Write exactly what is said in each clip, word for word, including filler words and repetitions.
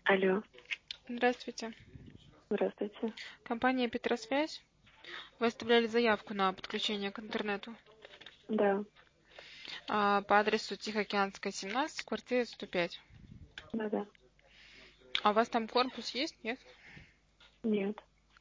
Алло, Здравствуйте. здравствуйте. Компания Петросвязь. Вы оставляли заявку на подключение к интернету Да, а, по адресу Тихоокеанская, семнадцать, квартира сто пять. да-да. А у вас там корпус есть, нет? Нет.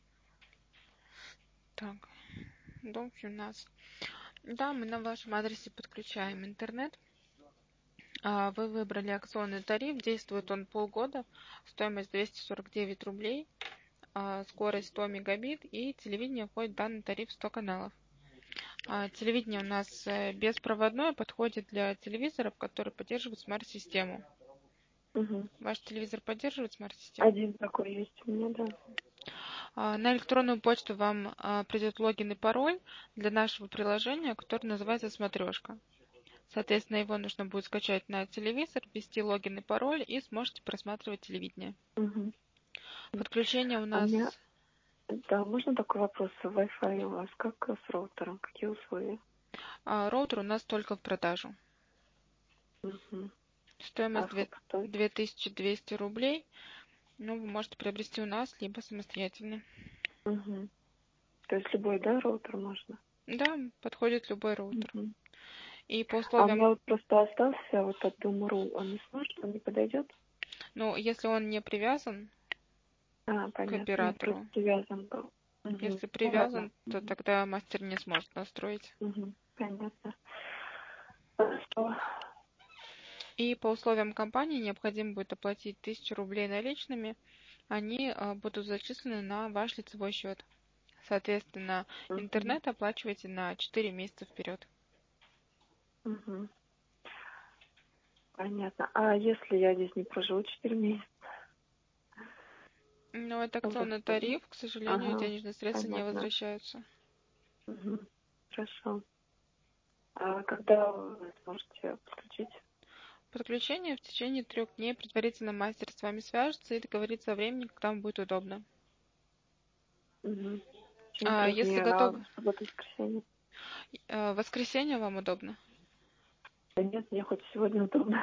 Так, дом семнадцать. Да, мы на вашем адресе подключаем интернет. А, Вы выбрали акционный тариф, действует он полгода, стоимость двести сорок девять рублей, а, скорость сто мегабит и телевидение входит в данный тариф сто каналов. А, Телевидение у нас э, беспроводное, подходит для телевизоров, которые поддерживают смарт-систему. Мгм. Ваш телевизор поддерживает смарт-систему? Один такой есть у меня, да. А, На электронную почту вам а, придет логин и пароль для нашего приложения, которое называется «Смотрешка». Соответственно, его нужно будет скачать на телевизор, ввести логин и пароль, и сможете просматривать телевидение. Мгм. Подключение у А у нас... меня, да, можно такой вопрос? Wi-Fi у вас как с роутером? Какие условия? а, Роутер у нас только в продажу. Мгм. А Стоимость сколько стоит? две тысячи двести рублей. Ну, вы можете приобрести у нас, либо самостоятельно. Мгм. То есть любой, да, роутер можно? Да, подходит любой роутер. Мгм. И по А у меня условиям, вот просто остался вот от Doom.ru. Он не сможет, он не подойдет? ну, если он не привязан А, к понятно. Я просто оператору, привязан был. Мгм. если Ну ладно. привязан, то Мгм. тогда мастер не сможет настроить. Мгм. Понятно. Хорошо. И по условиям компании необходимо будет оплатить тысячу рублей наличными. Они а, будут зачислены на ваш лицевой счет. Соответственно, Мгм. интернет оплачиваете на четыре месяца вперед. Мгм. Понятно. А если я здесь не проживу четыре месяца? Но это Ну, акционный господи. тариф, к сожалению, Ага, денежные средства не понятно. возвращаются. Мгм. Хорошо. А когда вы сможете подключить? Подключение в течение трех дней. Предварительно мастер с вами свяжется и договорится о времени, когда вам будет удобно. Угу. В течение А трех если дней, а готовы, в субботу, воскресенье? э, в воскресенье вам удобно? Да нет, мне хоть сегодня удобно.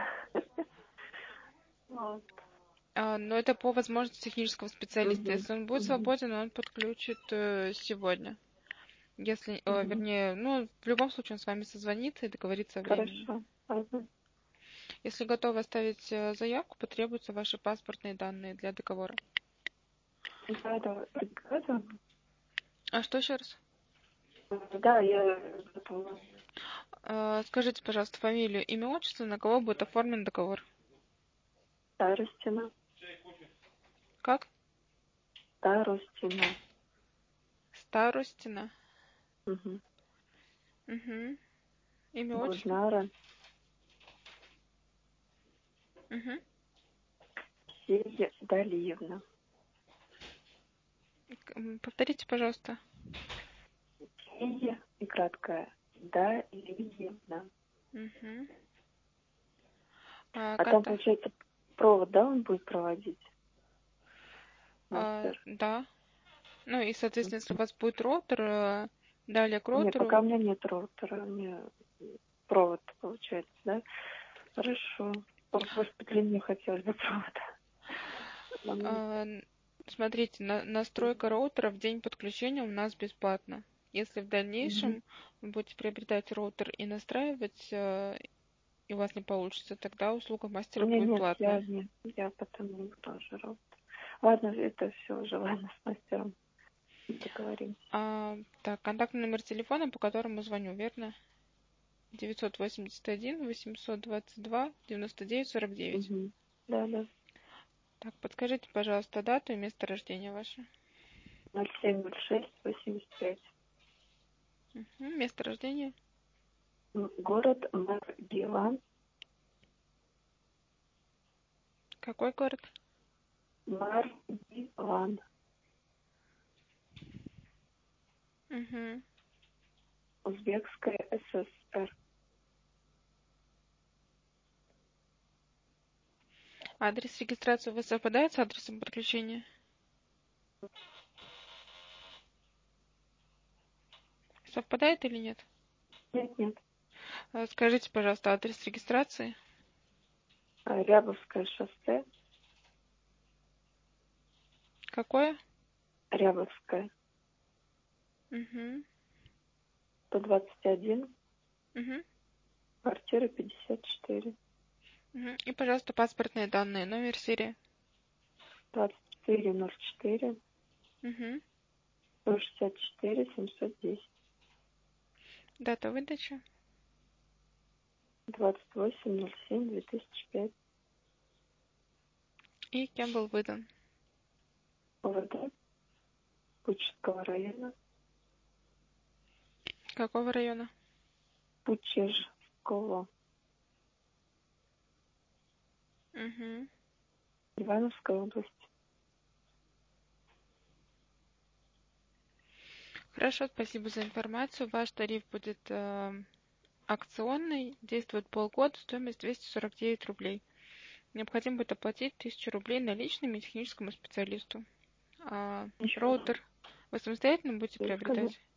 Вот. А, но это по возможности технического специалиста. Мгм. Если он будет Мгм. свободен, он подключит э, сегодня. Если, э, Мгм. вернее, ну, в любом случае он с вами созвонится и договорится о времени. Хорошо. Ага. Если готовы оставить э, заявку, потребуются ваши паспортные данные для договора. Да, да, это, А что еще раз? да, я готова. Э, скажите, пожалуйста, фамилию, имя, отчество, на кого будет оформлен договор? Старостина. Как? Старостина. Старостина. Угу. Угу. Имя, отчество. Гульнара Угу. Далиевна. Повторите, пожалуйста. Ксения и краткая. Далиевна. Угу. А, А там, конта... получается, провод, да, он будет проводить? а, Мастер. да. Ну и, соответственно, если у вас будет роутер, э, далее к Нет, пока роутеру. у меня нет роутера, у меня провод, получается, да? Хорошо. Ох, господи, мне хотелось бы провода. М, а, н- Смотрите, на- настройка роутера в день подключения у нас бесплатна. Если в мгм. дальнейшем вы будете приобретать роутер и настраивать, э, и у вас не получится, тогда услуга мастера Не, будет нет, я платная. нет, я потом не буду уже роутер. Ладно, это все уже, ладно, с мастером договоримся. А, так, контактный номер телефона, по которому звоню, верно? девятьсот восемьдесят один восемьсот двадцать два девяносто девять сорок девять. Угу. Да, да. Так, подскажите, пожалуйста, дату и место рождения ваше. ноль семь ноль шесть восемьдесят пять. Мгм, место рождения. М, Город Маргилан. Какой город? Маргилан. Мгм. Узбекская ССР. Адрес регистрации у вас совпадает с адресом подключения? Совпадает или нет? Нет, нет. А, Скажите, пожалуйста, адрес регистрации. А, Рябовское шоссе. Какое? Рябовская. Угу. сто двадцать один, Угу. квартира пятьдесят четыре. Угу. И, пожалуйста, паспортные данные, номер, серия. двадцать четыре ноль четыре, Угу. сто шестьдесят четыре семьсот десять. Дата выдачи. двадцать восемь ноль семь две тысячи пять. И кем был выдан? ОВД Пучского района. Какого района? Пучежского. Угу. Ивановской области. Хорошо, спасибо за информацию. Ваш тариф будет э, акционный, действует полгода, стоимость двести сорок девять рублей. Необходимо будет оплатить тысячу рублей наличными техническому специалисту. А, Еще роутер вы самостоятельно будете раз скажу. приобретать?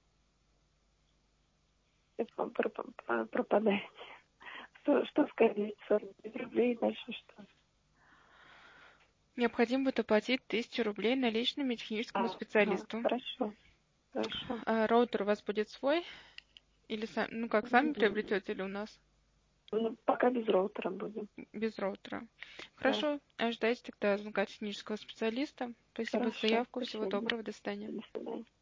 Пропадаете. Что, что сказать? сорок рублей, дальше что? Необходимо будет оплатить тысячу рублей наличными техническому А, ага, специалисту. хорошо, хорошо. А, роутер у вас будет свой? Или сам, ну как, сами приобретете или у нас? Ну, пока без роутера будем. Без роутера. Да. Хорошо, ожидайте тогда звонка технического специалиста. Спасибо за Хорошо, заявку. Всего спасибо. доброго, до свидания. До свидания.